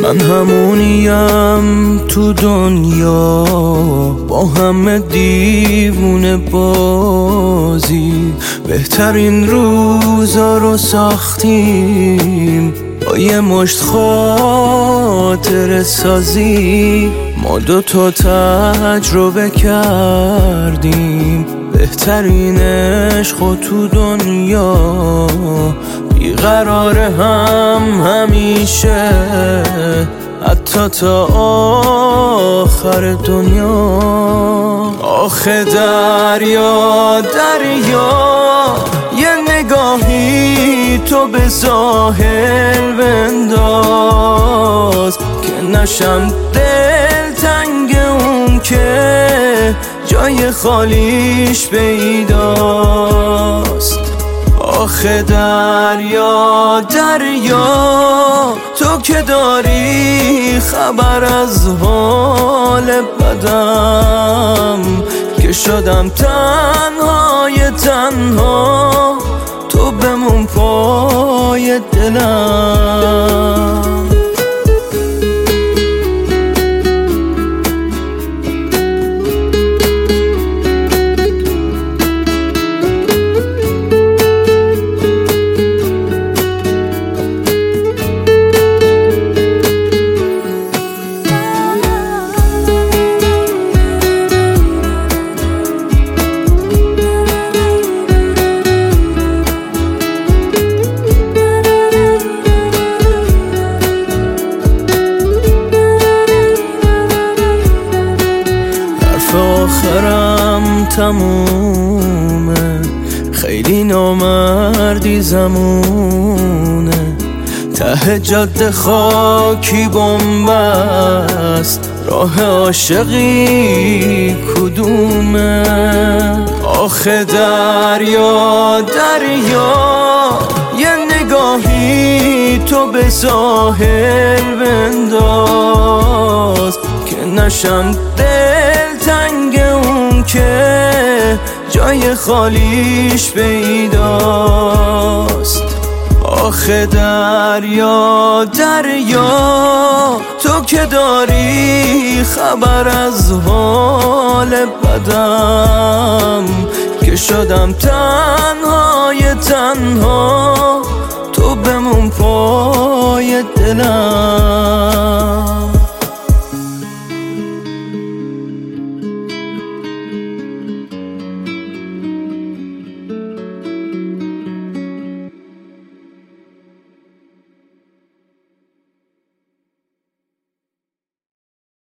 من همونیم تو دنیا، با همه دیوونه بازی. بهترین روزا رو ساختیم با یه مشت خاطره سازی. ما دوتا تجربه کردیم بهترین عشق تو دنیا. بیقرار هم همیشه حتی تا آخر دنیا. آخه دریا یه نگاهی تو به ساحل بنداز که نشم دلتنگ اون که جای خالیش پیداست. آخه دریا تو که داری خبر از حال بدم، که شدم تنها تو بمون پای دلم. آخرم تمومه، خیلی نامردی زمونه. ته جاده خاکی بنبست، راه عاشقی کدومه؟ آخه دریا یه نگاهی تو به ساحل بنداز که نشم دلتنگ اون که جای خالیش پیداست. آخه دریا تو که داری خبر از حال بدم، که شدم تنها تو بمون پای دلم.